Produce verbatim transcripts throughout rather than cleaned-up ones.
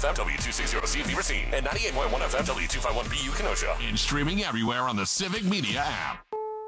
F M, W two sixty C V Racine, and ninety-eight point one F M, W two fifty-one B U Kenosha. And streaming everywhere on the Civic Media app.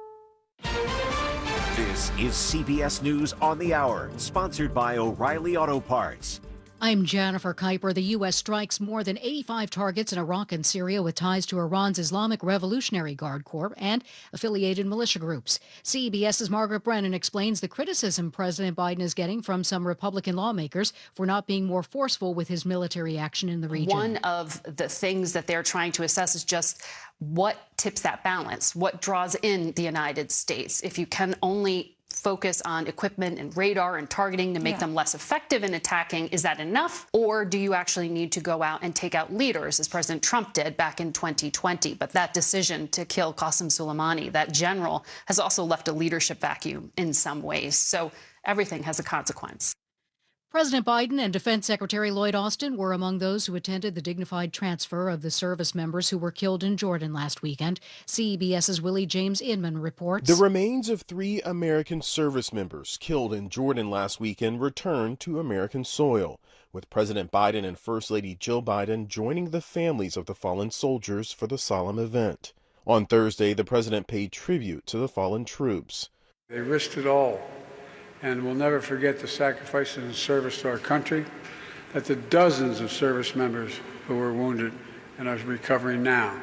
This is C B S News on the Hour, sponsored by O'Reilly Auto Parts. I'm Jennifer Kuiper. The U S strikes more than eighty-five targets in Iraq and Syria with ties to Iran's Islamic Revolutionary Guard Corps and affiliated militia groups. CBS's Margaret Brennan explains the criticism President Biden is getting from some Republican lawmakers for not being more forceful with his military action in the region. One of the things that they're trying to assess is just what tips that balance, what draws in the United States. If you can only focus on equipment and radar and targeting to make yeah. them less effective in attacking, is that enough? Or do you actually need to go out and take out leaders, as President Trump did back in twenty twenty? But that decision to kill Qasem Soleimani, that general, has also left a leadership vacuum in some ways. So everything has a consequence. President Biden and Defense Secretary Lloyd Austin were among those who attended the dignified transfer of the service members who were killed in Jordan last weekend. CBS's Willie James Inman reports. The remains of three American service members killed in Jordan last weekend returned to American soil, with President Biden and First Lady Jill Biden joining the families of the fallen soldiers for the solemn event. On Thursday, the president paid tribute to the fallen troops. They risked it all, and we'll never forget the sacrifices and service to our country, that the dozens of service members who were wounded and are recovering now.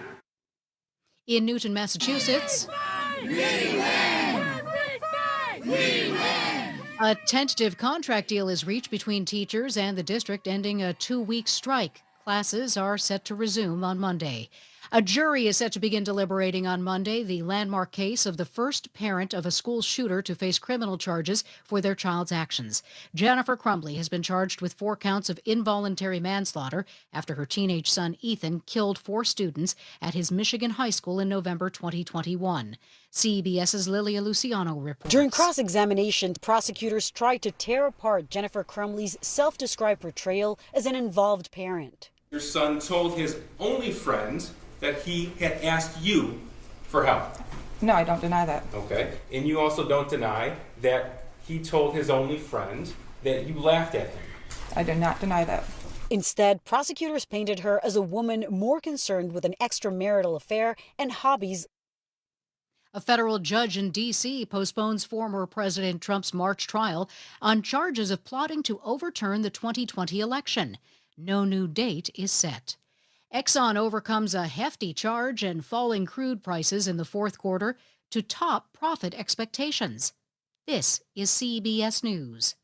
In Newton, Massachusetts, we win! We win! A tentative contract deal is reached between teachers and the district, ending a two-week strike. Classes are set to resume on Monday. A jury is set to begin deliberating on Monday the landmark case of the first parent of a school shooter to face criminal charges for their child's actions. Jennifer Crumbley has been charged with four counts of involuntary manslaughter after her teenage son Ethan killed four students at his Michigan high school in November twenty twenty-one. CBS's Lilia Luciano reports. During cross-examination, prosecutors tried to tear apart Jennifer Crumbley's self-described portrayal as an involved parent. Your son told his only friend that he had asked you for help. No, I don't deny that. Okay. And you also don't deny that he told his only friend that you laughed at him. I do not deny that. Instead, prosecutors painted her as a woman more concerned with an extramarital affair and hobbies. A federal judge in D C postpones former President Trump's March trial on charges of plotting to overturn the twenty twenty election. No new date is set. Exxon overcomes a hefty charge and falling crude prices in the fourth quarter to top profit expectations. This is C B S News.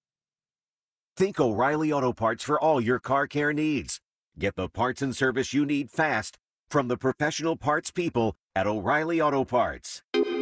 Think O'Reilly Auto Parts for all your car care needs. Get the parts and service you need fast from the professional parts people at O'Reilly Auto Parts.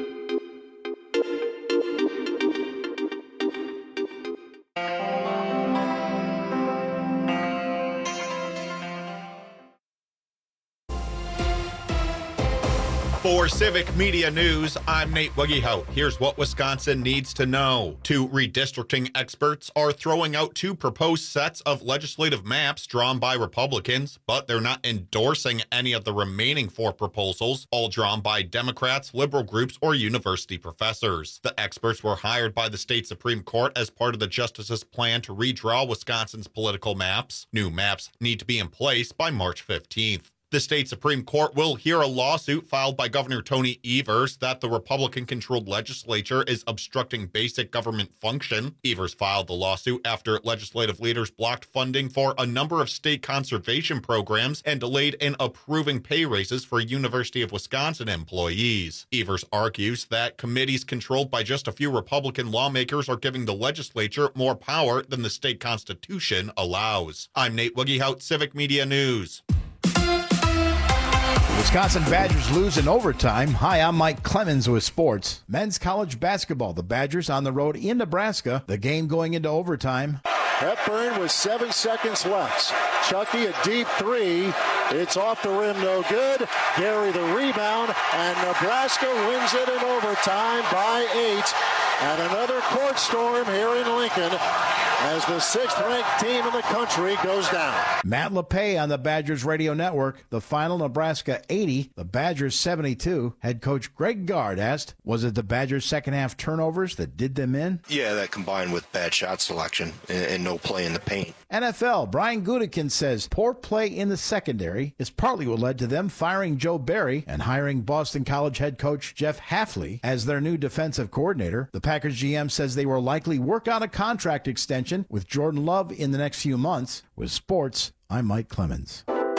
For Civic Media News, I'm Nate Wiggyhout. Here's what Wisconsin needs to know. Two redistricting experts are throwing out two proposed sets of legislative maps drawn by Republicans, but they're not endorsing any of the remaining four proposals, all drawn by Democrats, liberal groups, or university professors. The experts were hired by the state Supreme Court as part of the justices' plan to redraw Wisconsin's political maps. New maps need to be in place by March fifteenth. The state Supreme Court will hear a lawsuit filed by Governor Tony Evers that the Republican-controlled legislature is obstructing basic government function. Evers filed the lawsuit after legislative leaders blocked funding for a number of state conservation programs and delayed in approving pay raises for University of Wisconsin employees. Evers argues that committees controlled by just a few Republican lawmakers are giving the legislature more power than the state constitution allows. I'm Nate Wiggyhout, Civic Media News. Wisconsin Badgers lose in overtime. Hi, I'm Mike Clemens with sports. Men's college basketball. The Badgers on the road in Nebraska. The game going into overtime. Hepburn with seven seconds left. Chucky a deep three. It's off the rim, no good. Gary the rebound, and Nebraska wins it in overtime by eight. And another court storm here in Lincoln. as the sixth-ranked team in the country goes down. Matt LePay on the Badgers radio network. The final, Nebraska eighty, the Badgers seventy-two. Head coach Greg Gard asked, was it the Badgers' second half turnovers that did them in? Yeah, that combined with bad shot selection and, and no play in the paint. N F L, Brian Gutekunst says poor play in the secondary is partly what led to them firing Joe Barry and hiring Boston College head coach Jeff Hafley as their new defensive coordinator. The Packers G M says they will likely work out a contract extension with Jordan Love in the next few months. With sports, I'm Mike Clemens.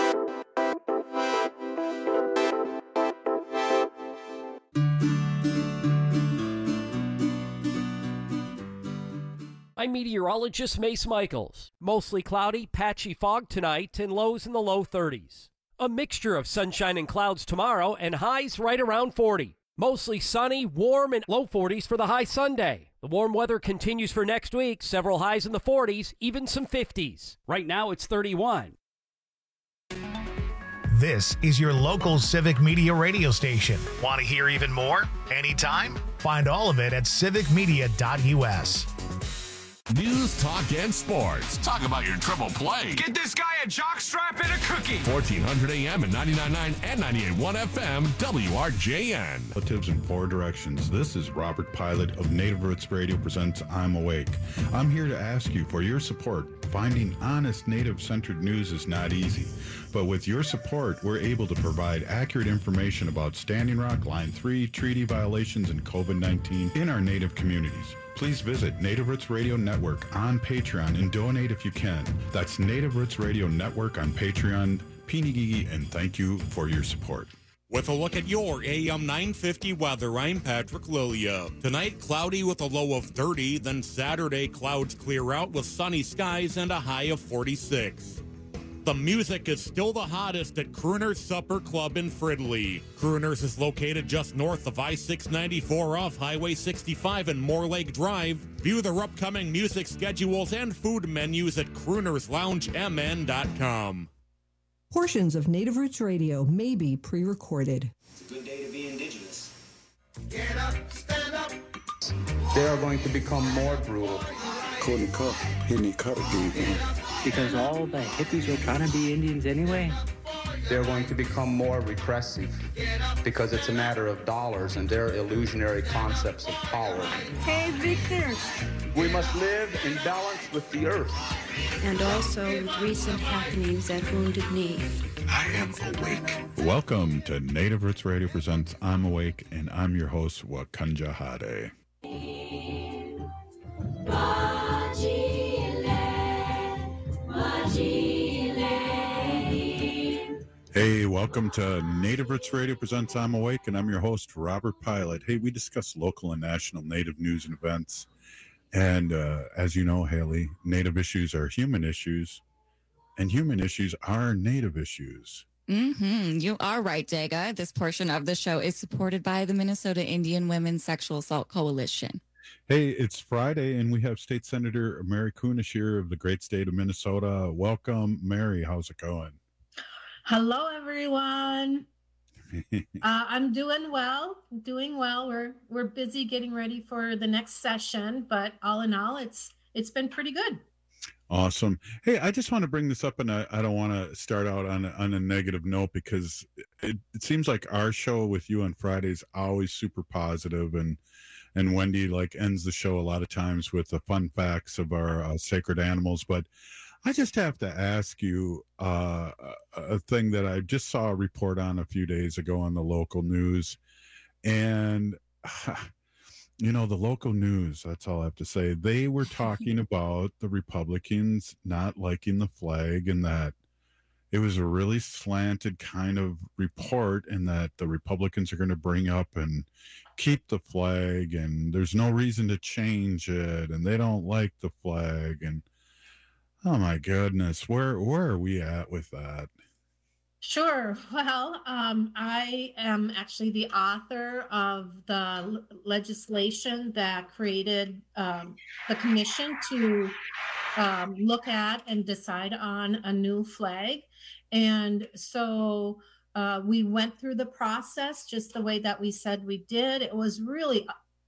I'm meteorologist Mace Michaels. Mostly cloudy, patchy fog tonight, and lows in the low thirties. A mixture of sunshine and clouds tomorrow, and highs right around forty. Mostly sunny, warm, and low forties for the high Sunday. The warm weather continues for next week, several highs in the forties, even some fifties. Right now it's thirty-one. This is your local Civic Media radio station. Want to hear even more? Anytime? Find all of it at civic media dot u s. News, talk, and sports. Talk about your triple play. Get this guy a jockstrap and a cookie. fourteen hundred A M and ninety-nine point nine and ninety-eight point one F M, W R J N. Relatives in four directions. This is Robert Pilot of Native Roots Radio presents I'm Awake. I'm here to ask you for your support. Finding honest Native-centered news is not easy. But with your support, we're able to provide accurate information about Standing Rock, Line three, treaty violations, and COVID nineteen in our Native communities. Please visit Native Roots Radio Network on Patreon and donate if you can. That's Native Roots Radio Network on Patreon. Pinigigi, and thank you for your support. With a look at your A M nine fifty weather, I'm Patrick Lilia. Tonight, cloudy with a low of thirty, then Saturday, clouds clear out with sunny skies and a high of forty-six. The music is still the hottest at Crooner's Supper Club in Fridley. Crooner's is located just north of I six ninety-four off Highway sixty-five and Moore Lake Drive. View their upcoming music schedules and food menus at crooners lounge m n dot com. Portions of Native Roots Radio may be pre-recorded. It's a good day to be indigenous. Get up, stand up. They are going to become more brutal. Couldn't cut, any cut again. Because all the hippies were trying to be Indians anyway. They're going to become more repressive because it's a matter of dollars and their illusionary concepts of power. Hey, Victor. We must live in balance with the earth. And also with recent happenings at Wounded Knee. I am awake. Welcome to Native Roots Radio presents I'm Awake, and I'm your host, Wakanja Hade. Hey, welcome to Native Roots Radio presents I'm Awake, and I'm your host, Robert Pilot. Hey, we discuss local and national Native news and events. And uh, as you know, Haley, Native issues are human issues, and human issues are Native issues. Mm-hmm. You are right, Daga. This portion of the show is supported by the Minnesota Indian Women's Sexual Assault Coalition. Hey, it's Friday, and we have State Senator Mary Kunesh here of the great state of Minnesota. Welcome, Mary. How's it going? Hello, everyone. uh, I'm doing well, doing well. We're we're busy getting ready for the next session, but all in all, it's it's been pretty good. Awesome. Hey, I just want to bring this up, and I, I don't want to start out on a, on a negative note because it, it seems like our show with you on Friday is always super positive, and and Wendy like ends the show a lot of times with the fun facts of our uh, sacred animals, but I just have to ask you uh, a thing that I just saw a report on a few days ago on the local news. And, you know, the local news, that's all I have to say. They were talking about the Republicans not liking the flag, and that it was a really slanted kind of report, and that the Republicans are going to bring up and keep the flag, and there's no reason to change it, and they don't like the flag. And oh my goodness, where where are we at with that? Sure. Well, um, I am actually the author of the l- legislation that created um, the commission to um, look at and decide on a new flag. And so uh, we went through the process just the way that we said we did. It was really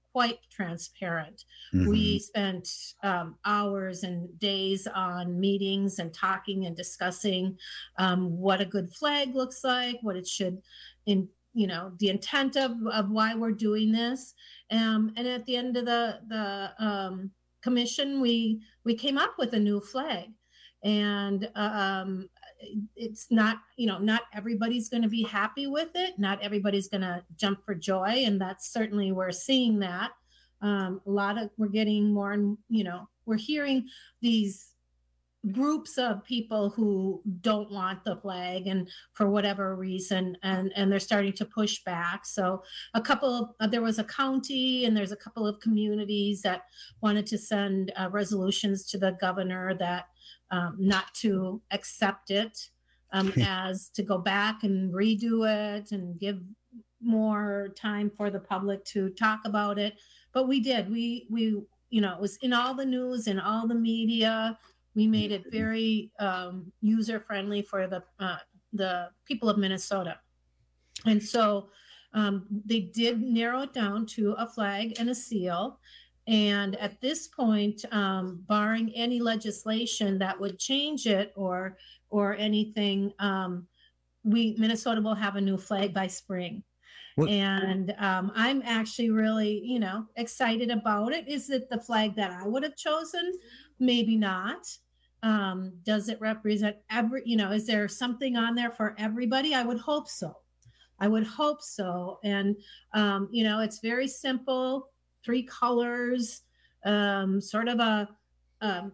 quite transparent. Mm-hmm. We spent um, hours and days on meetings and talking and discussing um, what a good flag looks like, what it should, in you know, the intent of, of why we're doing this. Um, and at the end of the the um, commission, we we came up with a new flag, and um, it's not, you know, not everybody's going to be happy with it. Not everybody's going to jump for joy, and that's certainly, we're seeing that. Um, a lot of, we're getting more, and you know, we're hearing these groups of people who don't want the flag, and for whatever reason, and and they're starting to push back. So a couple of uh, there was a county, and there's a couple of communities that wanted to send uh, resolutions to the governor that um, not to accept it, um, as to go back and redo it and give more time for the public to talk about it. But we did. We we you know, it was in all the news, in all the media. We made it very um, user friendly for the uh, the people of Minnesota, and so um, they did narrow it down to a flag and a seal. And at this point, um, barring any legislation that would change it or or anything, um, we Minnesota will have a new flag by spring. What? And um, I'm actually really, you know, excited about it. Is it the flag that I would have chosen? Maybe not. Um, does it represent every, you know, is there something on there for everybody? I would hope so. I would hope so. And, um, you know, it's very simple, three colors, um, sort of a, um,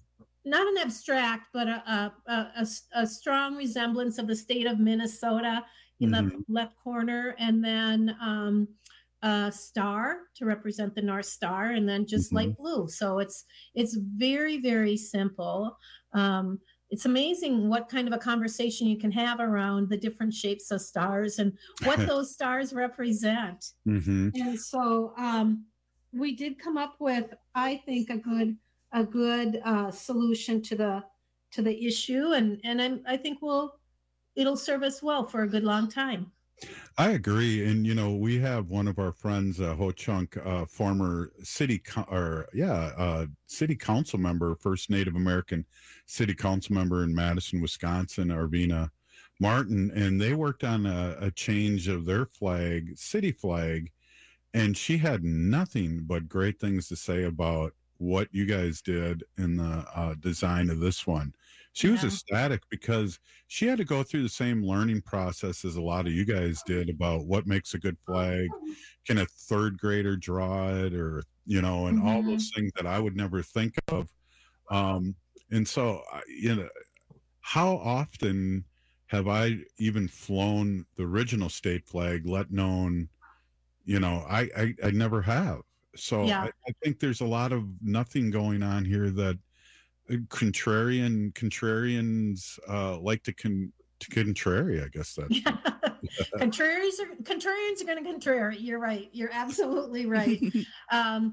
not an abstract, but a, a, a, a strong resemblance of the state of Minnesota in mm-hmm. the left corner. And then, um, a star to represent the North Star, and then just mm-hmm. light blue. So it's it's very, very simple. Um, it's amazing what kind of a conversation you can have around the different shapes of stars and what those stars represent. Mm-hmm. And so um, we did come up with, I think, a good a good uh, solution to the to the issue, and and I'm, I think we'll it'll serve us well for a good long time. I agree. And, you know, we have one of our friends, uh, Ho Chunk, uh, former city, co- or yeah, uh, city council member, first Native American city council member in Madison, Wisconsin, Arvina Martin. And they worked on a, a change of their flag, city flag. And she had nothing but great things to say about what you guys did in the uh, design of this one. She was yeah. ecstatic because she had to go through the same learning process as a lot of you guys did about what makes a good flag. Can a third grader draw it, or, you know, and mm-hmm. all those things that I would never think of. Um, and so, you know, how often have I even flown the original state flag, let alone, you know, I, I, I never have. So yeah. I, I think there's a lot of nothing going on here that contrarian contrarians uh like to con to contrary. I guess that's yeah. contrarians are contrarians are going to contrary. You're right. You're absolutely right. um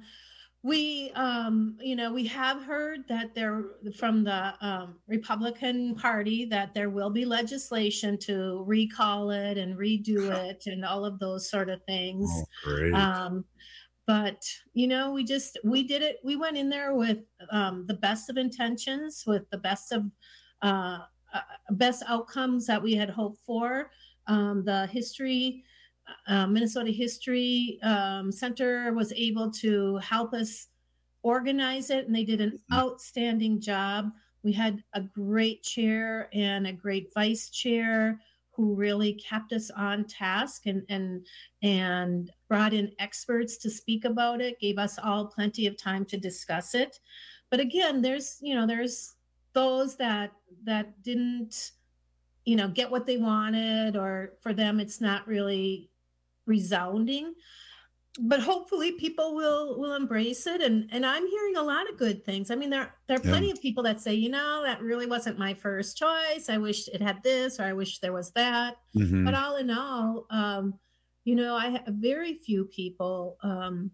we um you know we have heard that there from the um Republican Party that there will be legislation to recall it and redo it and all of those sort of things. Oh, great. um But, you know, we just, we did it. We went in there with um, the best of intentions, with the best of, uh, uh, best outcomes that we had hoped for. Um, the history, uh, Minnesota History um, Center was able to help us organize it, and they did an outstanding job. We had a great chair and a great vice chair who really kept us on task and and and brought in experts to speak about it, gave us all plenty of time to discuss it. But again, there's, you know, there's those that that didn't, you know, get what they wanted, or for them it's not really resounding. But hopefully people will will embrace it, and and I'm hearing a lot of good things. I mean, there there are plenty yeah. of people that say, you know, that really wasn't my first choice. I wish it had this, or I wish there was that. Mm-hmm. But all in all, um, you know, I have very few people, um,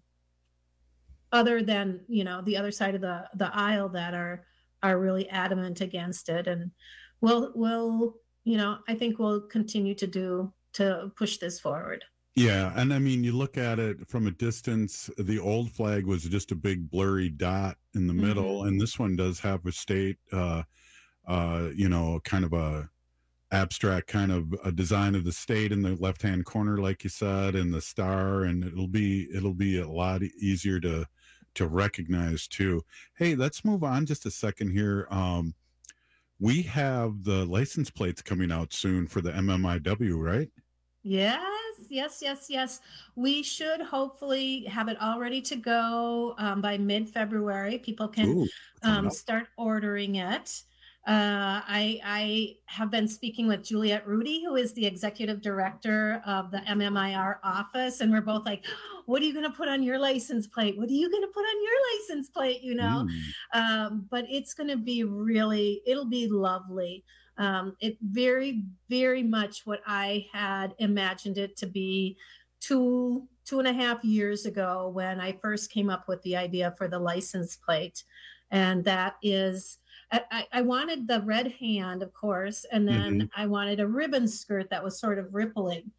other than, you know, the other side of the the aisle, that are are really adamant against it. And we'll we'll you know, I think we'll continue to do to push this forward. Yeah, and I mean, you look at it from a distance, the old flag was just a big blurry dot in the mm-hmm. middle, and this one does have a state, uh, uh, you know, kind of a abstract kind of a design of the state in the left-hand corner, like you said, and the star, and it'll be it'll be a lot easier to to recognize too. Hey, let's move on just a second here. Um, we have the license plates coming out soon for the M M I W, right? Yes, yes, yes, yes. We should hopefully have it all ready to go um, by mid-February. People can Ooh, um, start ordering it. Uh, I, I have been speaking with Juliette Rudy, who is the executive director of the M M I R office. And we're both like, what are you going to put on your license plate? What are you going to put on your license plate? You know, mm. um, but it's going to be really, it'll be lovely. Um, it very, very much what I had imagined it to be two, two and a half years ago when I first came up with the idea for the license plate. And that is, I, I wanted the red hand, of course, and then mm-hmm. I wanted a ribbon skirt that was sort of rippling.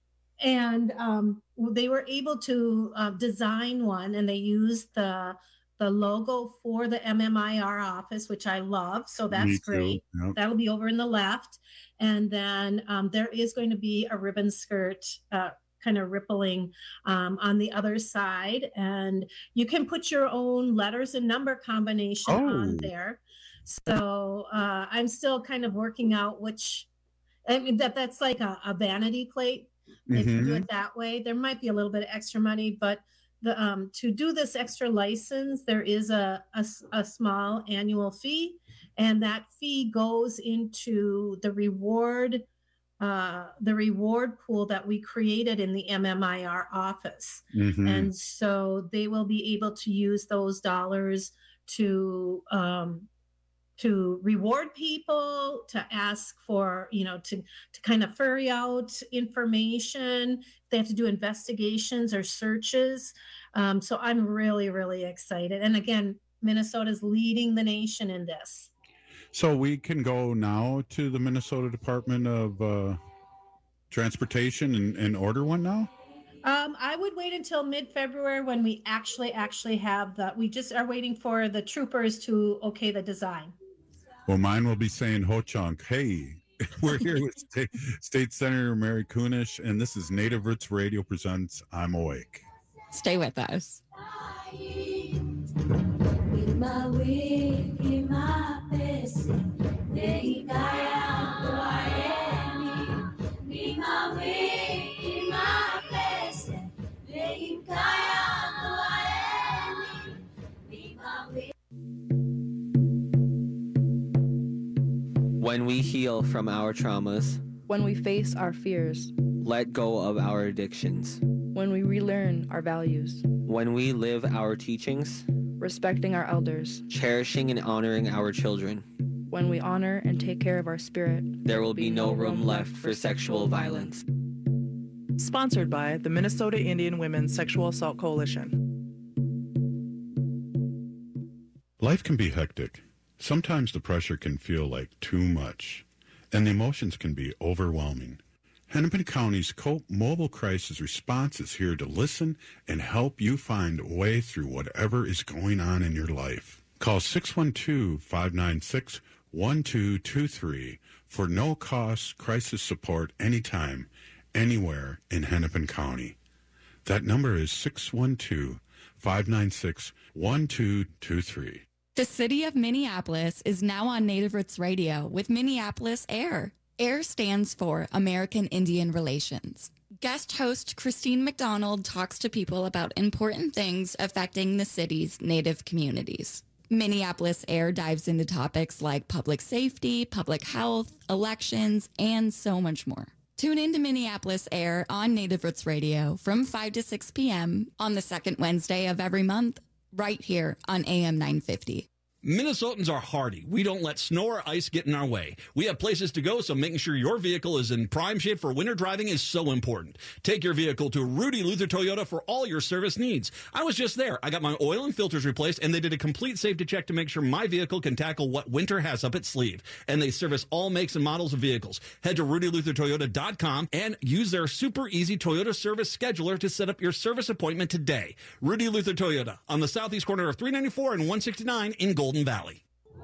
And um, they were able to uh, design one, and they used the the logo for the M M I R office, which I love. So that's great. Yep. That'll be over in the left. And then um, there is going to be a ribbon skirt uh, kind of rippling um, on the other side. And you can put your own letters and number combination oh. on there. So uh, I'm still kind of working out which, I mean, that that's like a, a vanity plate. Mm-hmm. If you do it that way, there might be a little bit of extra money, but the um, to do this extra license, there is a, a, a small annual fee, and that fee goes into the reward uh, the reward pool that we created in the M M I R office. Mm-hmm. And so they will be able to use those dollars to um, to reward people, to ask for, you know, to, to kind of ferry out information. They have to do investigations or searches. Um, so I'm really, really excited. And again, Minnesota's leading the nation in this. So we can go now to the Minnesota Department of uh, Transportation and, and order one now? Um, I would wait until mid-February when we actually, actually have the, we just are waiting for the troopers to okay the design. Well, mine will be saying, Ho-Chunk, hey, we're here with State, State Senator Mary Kunesh, and this is Native Roots Radio presents I'm Awake. Stay with us. When we heal from our traumas, when we face our fears, let go of our addictions, when we relearn our values, when we live our teachings, respecting our elders, cherishing and honoring our children, when we honor and take care of our spirit, there will be no room left for sexual violence. Sponsored by the Minnesota Indian Women's Sexual Assault Coalition. Life can be hectic. Sometimes the pressure can feel like too much, and the emotions can be overwhelming. Hennepin County's COPE Mobile Crisis Response is here to listen and help you find a way through whatever is going on in your life. Call six one two, five nine six, one two two three for no-cost crisis support anytime, anywhere in Hennepin County. That number is six one two, five nine six, one two two three. The city of Minneapolis is now on Native Roots Radio with Minneapolis AIR. AIR stands for American Indian Relations. Guest host Christine McDonald talks to people about important things affecting the city's Native communities. Minneapolis AIR dives into topics like public safety, public health, elections, and so much more. Tune in to Minneapolis AIR on Native Roots Radio from five to six p.m. on the second Wednesday of every month, right here on A M nine fifty. Minnesotans are hardy. We don't let snow or ice get in our way. We have places to go, so making sure your vehicle is in prime shape for winter driving is so important. Take your vehicle to Rudy Luther Toyota for all your service needs. I was just there. I got my oil and filters replaced, and they did a complete safety check to make sure my vehicle can tackle what winter has up its sleeve. And they service all makes and models of vehicles. Head to rudy luther toyota dot com and use their super easy Toyota service scheduler to set up your service appointment today. Rudy Luther Toyota on the southeast corner of three ninety-four and one sixty-nine in Golden Valley.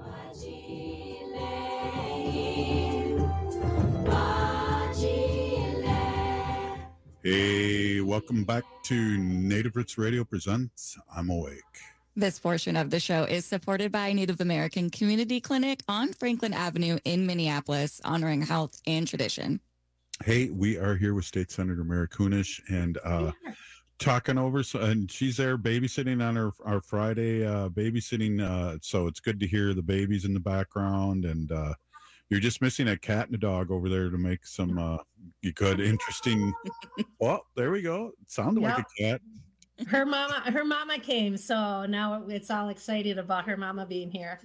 Hey, welcome back to Native Roots Radio presents I'm Awake. This portion of the show is supported by Native American Community Clinic on Franklin Avenue in Minneapolis, honoring health and tradition. Hey, we are here with State Senator Mary Kunesh and uh, yeah. talking over, so, and she's there babysitting on our, our Friday uh, babysitting. Uh, so it's good to hear the babies in the background, and uh, you're just missing a cat and a dog over there to make some uh, good, interesting. Well, there we go. It sounded yep. like a cat. Her mama, her mama came, so now it's all excited about her mama being here.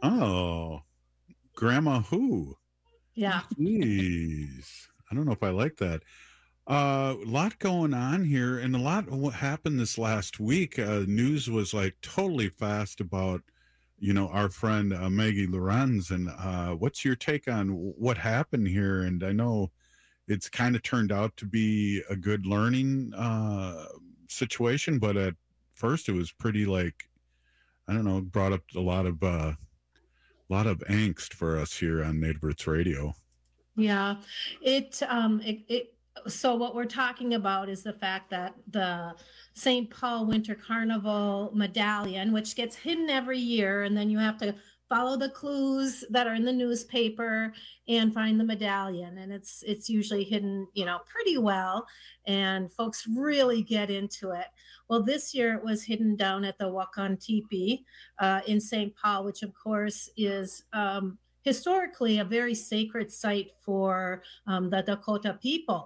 Oh, Grandma who? Yeah. Jeez, I don't know if I like that. Uh, a lot going on here, and a lot of what happened this last week. Uh, news was like totally fast about, you know, our friend uh, Maggie Lorenz, and uh, what's your take on what happened here? And I know it's kind of turned out to be a good learning uh situation, but at first it was pretty like, I don't know, brought up a lot of uh, a lot of angst for us here on Native Roots Radio. Yeah, it um it, it so what we're talking about is the fact that the Saint Paul Winter Carnival medallion, which gets hidden every year, and then you have to follow the clues that are in the newspaper and find the medallion. And it's it's usually hidden, you know, pretty well, and folks really get into it. Well, this year it was hidden down at the Wakan Tipi uh, in Saint Paul, which of course is um, historically a very sacred site for um, the Dakota people.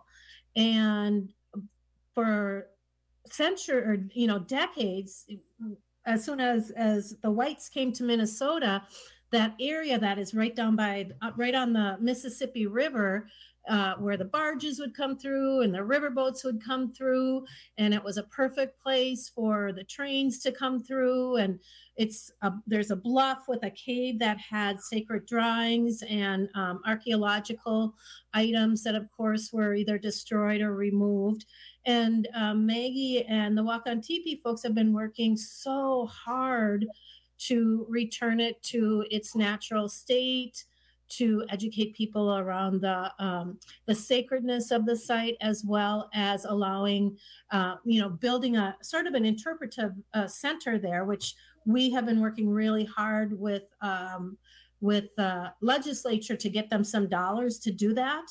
And for centuries, or, you know, decades, as soon as as the whites came to Minnesota, that area that is right down by, uh, right on the Mississippi River, uh, where the barges would come through and the riverboats would come through, and it was a perfect place for the trains to come through. And it's a, there's a bluff with a cave that had sacred drawings and um, archaeological items that, of course, were either destroyed or removed. And um, Maggie and the Wakan Tipi folks have been working so hard to return it to its natural state, to educate people around the um, the sacredness of the site, as well as allowing, uh, you know, building a sort of an interpretive uh, center there, which we have been working really hard with um, with the legislature to get them some dollars to do that.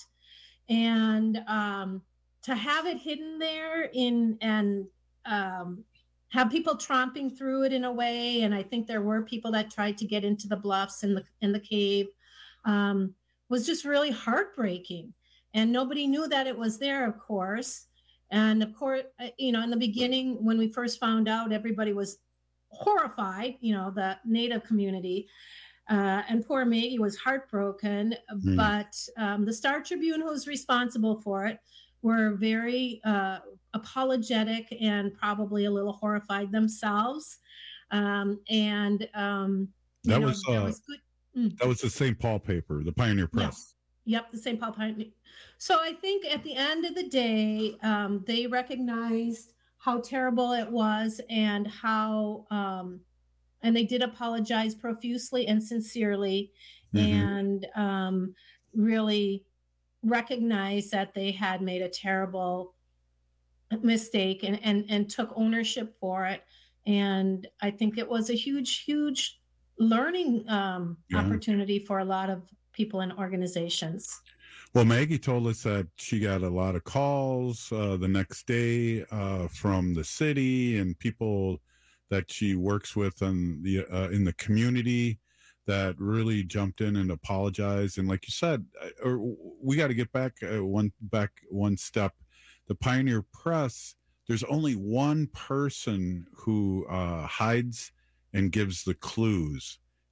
And um, to have it hidden there in and um, have people tromping through it in a way, and I think there were people that tried to get into the bluffs in the in the cave, um, was just really heartbreaking. And nobody knew that it was there, of course. And of course, you know, in the beginning, when we first found out, everybody was horrified, you know, the Native community. Uh, and poor Maggie was heartbroken. Mm. But um, the Star Tribune, who's responsible for it, were very uh, apologetic and probably a little horrified themselves. Um, and um, that know, was, uh, was good. Mm. that was the Saint Paul paper, the Pioneer Press. Yes. Yep, the Saint Paul Pioneer. So I think at the end of the day, um, they recognized how terrible it was, and how, um, and they did apologize profusely and sincerely, mm-hmm. and um, really recognized that they had made a terrible mistake, and, and, and took ownership for it. And I think it was a huge, huge learning um, yeah. opportunity for a lot of people and organizations. Well, Maggie told us that she got a lot of calls uh, the next day uh, from the city and people that she works with in the uh, in the community that really jumped in and apologized. And like you said, or we got to get back uh, one back one step. The Pioneer Press, there's only one person who uh, hides and gives the clues,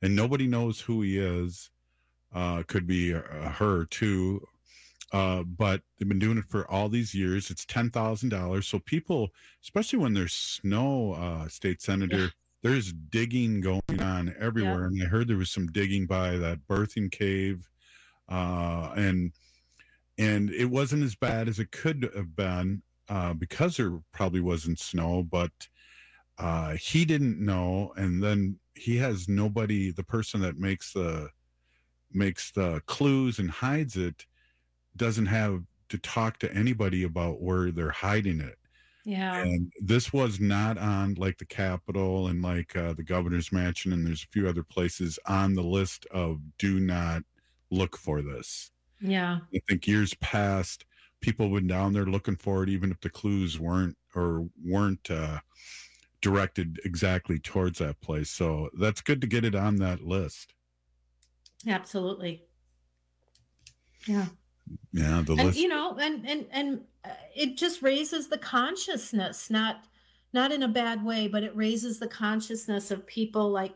and nobody knows who he is. Uh, could be uh, her too, uh, but they've been doing it for all these years. It's ten thousand dollars. So people, especially when there's snow, uh, State Senator, yeah. there's digging going on everywhere. Yeah. And I heard there was some digging by that birthing cave, uh, and and it wasn't as bad as it could have been uh, because there probably wasn't snow, but uh, he didn't know. And then he has nobody, the person that makes the makes the clues and hides it doesn't have to talk to anybody about where they're hiding it. Yeah. And this was not on like the Capitol and like uh, the governor's mansion, and there's a few other places on the list of do not look for this. Yeah. I think years past, people went down there looking for it, even if the clues weren't or weren't uh, directed exactly towards that place. So that's good to get it on that list. Absolutely. Yeah. Yeah. The and, list. You know, and, and, and uh, it just raises the consciousness, not, not in a bad way, but it raises the consciousness of people like,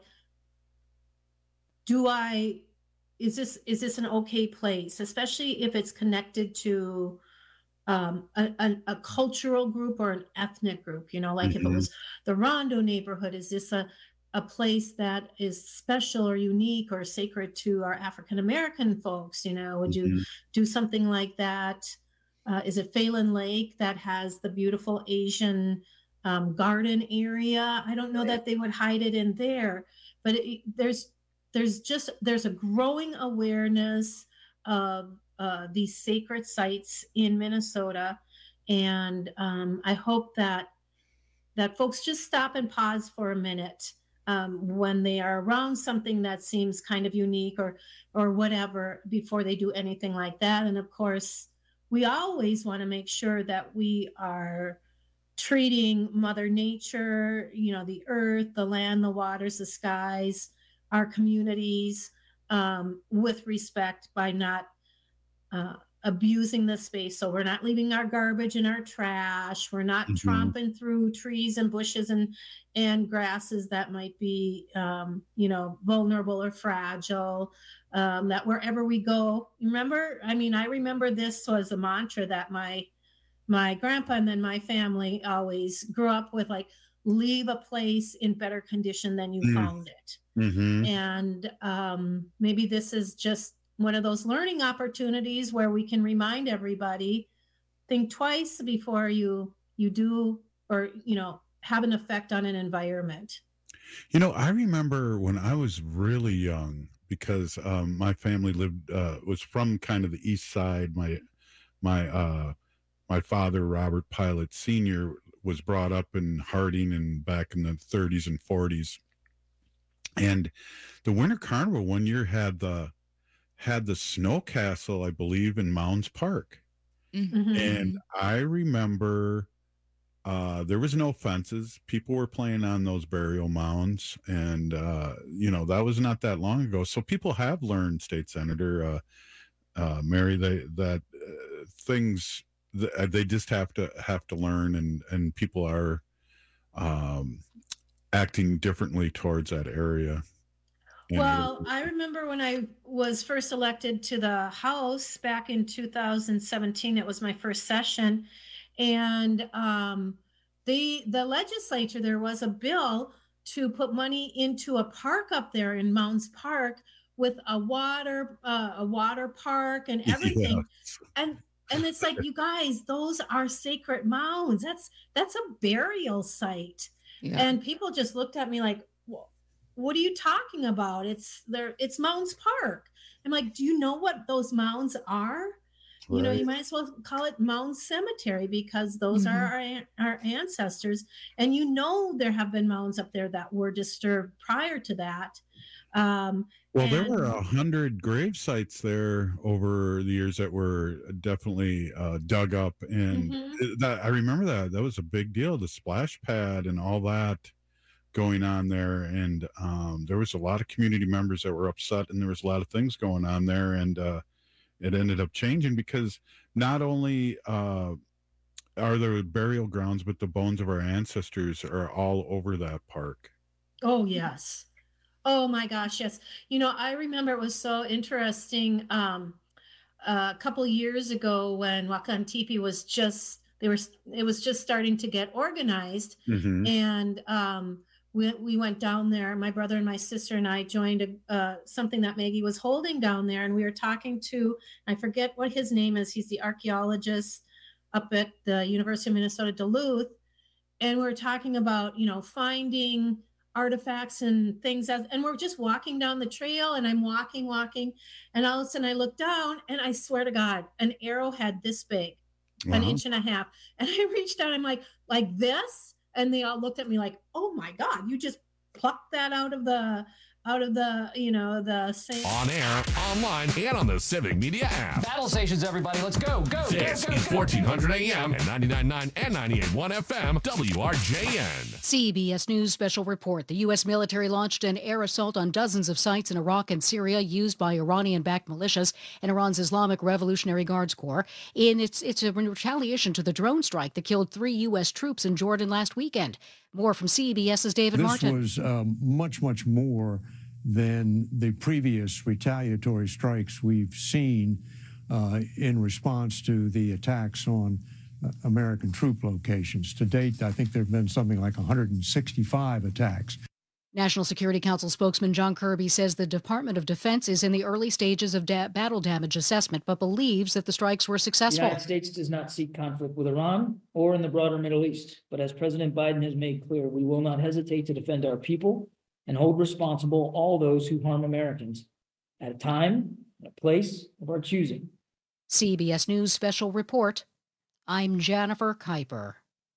do I, is this, is this an okay place? Especially if it's connected to um, a, a, a cultural group or an ethnic group, you know, like mm-hmm. if it was the Rondo neighborhood, is this a, a place that is special or unique or sacred to our African-American folks? You know, would mm-hmm. you do something like that? Uh, is it Phelan Lake that has the beautiful Asian um, garden area? I don't know right. that they would hide it in there, but it, there's, there's just, there's a growing awareness of uh, these sacred sites in Minnesota. And um, I hope that, that folks just stop and pause for a minute Um, when they are around something that seems kind of unique or or whatever before they do anything like that. And of course, we always want to make sure that we are treating Mother Nature, you know, the earth, the land, the waters, the skies, our communities um, with respect by not uh, abusing the space. So we're not leaving our garbage in our trash. We're not mm-hmm. tromping through trees and bushes and and grasses that might be, um, you know, vulnerable or fragile. Um, that wherever we go, remember, I mean, I remember this was a mantra that my my grandpa and then my family always grew up with, like, leave a place in better condition than you mm. found it. Mm-hmm. And um, maybe this is just one of those learning opportunities where we can remind everybody, think twice before you you do or, you know, have an effect on an environment. You know, I remember when I was really young, because um, my family lived, uh, was from kind of the east side. My, my, uh, my father, Robert Pilot Senior, was brought up in Harding and back in the thirties and forties. And the Winter Carnival one year had the, had the snow castle, I believe, in Mounds Park. Mm-hmm. And I remember uh, there was no fences. People were playing on those burial mounds. And, uh, you know, that was not that long ago. So people have learned, State Senator uh, uh, Mary, they, that uh, things, th- they just have to have to learn. And, and people are um, acting differently towards that area. Well, I remember when I was first elected to the House back in two thousand seventeen, it was my first session. And um, the the legislature, there was a bill to put money into a park up there in Mounds Park with a water uh, a water park and everything. Yeah. And and it's like, you guys, those are sacred mounds. That's that's a burial site. Yeah. And people just looked at me like, well, what are you talking about? It's there. It's Mounds Park. I'm like, do you know what those mounds are? Right. You know, you might as well call it Mounds Cemetery, because those mm-hmm. are our, our ancestors. And you know, there have been mounds up there that were disturbed prior to that. Um, well, and, there were a hundred grave sites there over the years that were definitely uh, dug up. And mm-hmm. that, I remember that. That was a big deal, the splash pad and all that going on there. And um, there was a lot of community members that were upset, and there was a lot of things going on there. And uh, it ended up changing because not only uh, are there burial grounds, but the bones of our ancestors are all over that park. Oh, yes. Oh my gosh, yes. You know, I remember it was so interesting um, uh, a couple years ago when Wakan Tipi was just, they were, it was just starting to get organized. Mm-hmm. And um, we, we went down there. My brother and my sister and I joined a, uh, something that Maggie was holding down there. And we were talking to, I forget what his name is. He's the archaeologist up at the University of Minnesota, Duluth. And we we're talking about, you know, finding artifacts and things as, and we're just walking down the trail and I'm walking, walking. And all of a sudden I look down and I swear to God, an arrowhead this big, uh-huh. an inch and a half. And I reached out, I'm like, like this. And they all looked at me like, oh my God, you just plucked that out of the, out of the, you know, the same. On air, online, and on the Civic Media app. Battle stations, everybody. Let's go, go, This go, go, is go, fourteen hundred go, A M and ninety-nine point nine and ninety-eight point one F M, W R J N. C B S News special report. The U S military launched an air assault on dozens of sites in Iraq and Syria used by Iranian-backed militias and Iran's Islamic Revolutionary Guards Corps. In its, it's a retaliation to the drone strike that killed three U S troops in Jordan last weekend. More from CBS's David this Martin. This was um, much, much more than the previous retaliatory strikes we've seen uh, in response to the attacks on uh, American troop locations. To date, I think there have been something like one hundred sixty-five attacks. National Security Council spokesman John Kirby says the Department of Defense is in the early stages of da- battle damage assessment, but believes that the strikes were successful. The United States does not seek conflict with Iran or in the broader Middle East. But as President Biden has made clear, we will not hesitate to defend our people and hold responsible all those who harm Americans at a time and a place of our choosing. C B S News special report. I'm Jennifer Kuiper.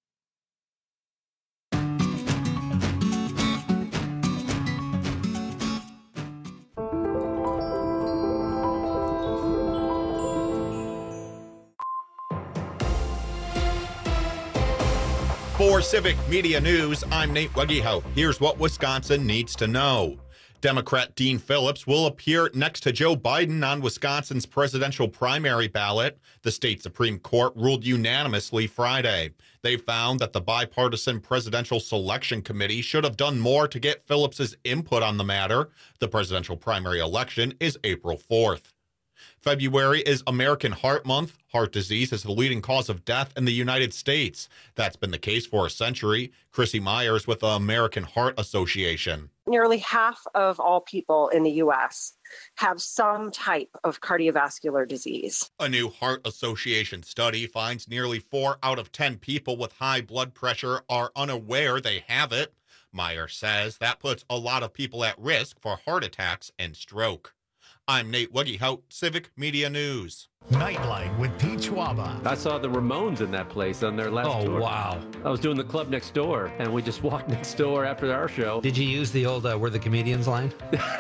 For Civic Media News, I'm Nate Weggehout. Here's what Wisconsin needs to know. Democrat Dean Phillips will appear next to Joe Biden on Wisconsin's presidential primary ballot. The state Supreme Court ruled unanimously Friday. They found that the bipartisan Presidential Selection Committee should have done more to get Phillips's input on the matter. The presidential primary election is April fourth. February is American Heart Month. Heart disease is the leading cause of death in the United States. That's been the case for a century. Chrissy Myers with the American Heart Association. Nearly half of all people in the U S have some type of cardiovascular disease. A new Heart Association study finds nearly four out of ten people with high blood pressure are unaware they have it. Myers says that puts a lot of people at risk for heart attacks and stroke. I'm Nate Weggehout, Civic Media News. Nightlight with Pete Schwaba. I saw the Ramones in that place on their last oh, tour. Oh, wow. I was doing the club next door, and we just walked next door after our show. Did you use the old uh, We're the Comedians line?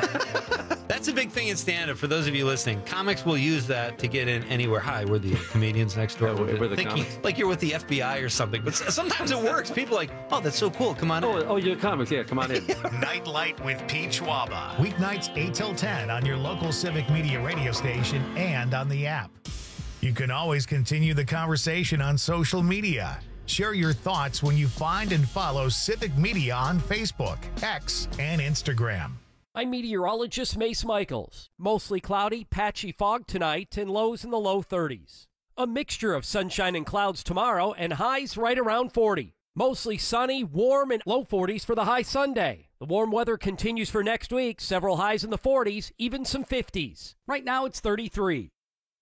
That's a big thing in stand-up. For those of you listening, comics will use that to get in anywhere. Hi, we're the comedians next door. Yeah, we're, we're the thinking, comics. like you're with the F B I or something. But sometimes it works. People are like, oh, that's so cool. Come on oh, in. Oh, you're comics. Yeah, come on in. Nightlight with Pete Schwaba. Weeknights eight till ten on your local Civic Media radio station and on the app. You can always continue the conversation on social media. Share your thoughts when you find and follow Civic Media on Facebook, X, and Instagram. I'm meteorologist Mace Michaels. Mostly cloudy, patchy fog tonight, and lows in the low thirties. A mixture of sunshine and clouds tomorrow, and highs right around forty. Mostly sunny, warm, and low forties for the high Sunday. The warm weather continues for next week, several highs in the forties, even some fifties. Right now it's thirty-three.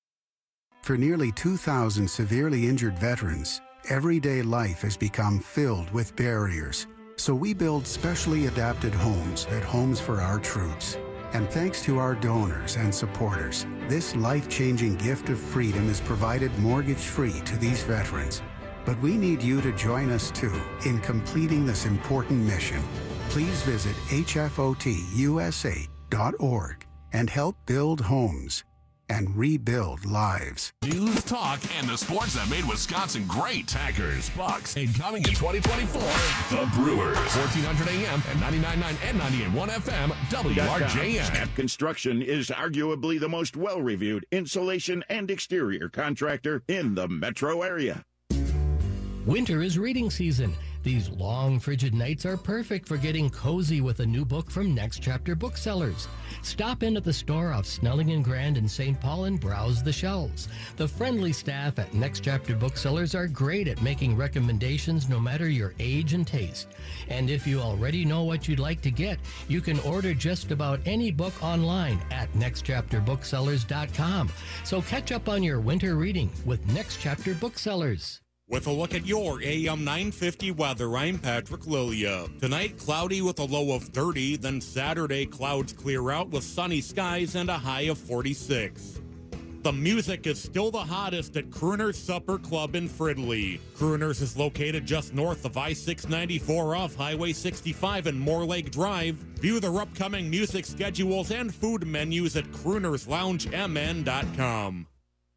For nearly two thousand severely injured veterans, everyday life has become filled with barriers. So we build specially adapted homes at Homes for Our Troops. And thanks to our donors and supporters, this life-changing gift of freedom is provided mortgage-free to these veterans. But we need you to join us too in completing this important mission. Please visit H F O T U S A dot org and help build homes and rebuild lives. News, talk, and the sports that made Wisconsin great. Packers, Bucks, and coming in twenty twenty-four, the Brewers. fourteen hundred A M and ninety-nine point nine and ninety-eight point one F M, W R J N. Snap Construction is arguably the most well-reviewed insulation and exterior contractor in the metro area. Winter is reading season. These long, frigid nights are perfect for getting cozy with a new book from Next Chapter Booksellers. Stop into the store off Snelling and Grand in Saint Paul and browse the shelves. The friendly staff at Next Chapter Booksellers are great at making recommendations no matter your age and taste. And if you already know what you'd like to get, you can order just about any book online at next chapter booksellers dot com. So catch up on your winter reading with Next Chapter Booksellers. With a look at your A M nine fifty weather, I'm Patrick Lilia. Tonight, cloudy with a low of thirty, then Saturday, clouds clear out with sunny skies and a high of forty-six. The music is still the hottest at Crooner's Supper Club in Fridley. Crooner's is located just north of I six ninety-four off Highway sixty-five and Moore Lake Drive. View their upcoming music schedules and food menus at crooners lounge m n dot com.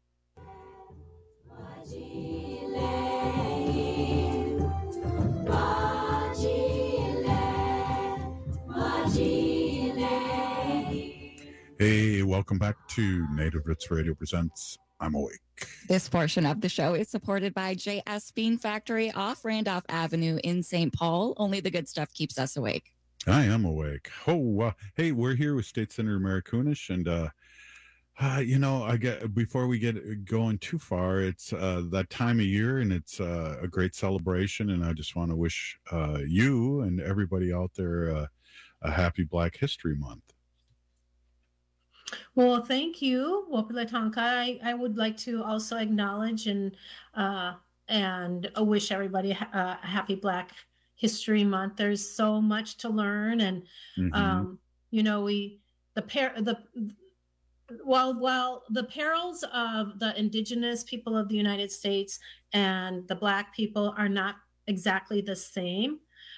Hey, welcome back to Native Roots Radio Presents I'm Awake. This portion of the show is supported by J S Bean Factory off Randolph Avenue in Saint Paul. Only the good stuff keeps us awake. I am awake. Oh, uh, hey, we're here with State Senator Mary Kunesh, and uh, uh, you know, I get before we get going too far, it's uh, that time of year, and it's uh, a great celebration, and I just want to wish uh, you and everybody out there uh, a happy Black History Month. Well, thank you, Wapilatanka. I, I would like to also acknowledge and uh, and wish everybody a happy Black History Month. There's so much to learn, and mm-hmm. um, you know, we the pair the while while the perils of the indigenous people of the United States and the Black people are not exactly the same.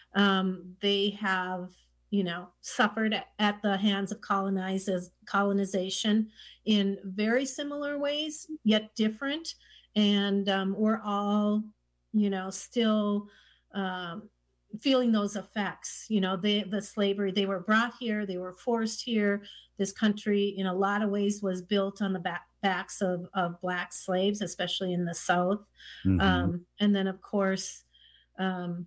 Um, they have, you know, suffered at the hands of colonizers, colonization in very similar ways, yet different. And um, we're all, you know, still um, feeling those effects. You know, they, the slavery, they were brought here, they were forced here. This country, in a lot of ways, was built on the back, backs of, of Black slaves, especially in the South. Mm-hmm. Um, and then, of course, um,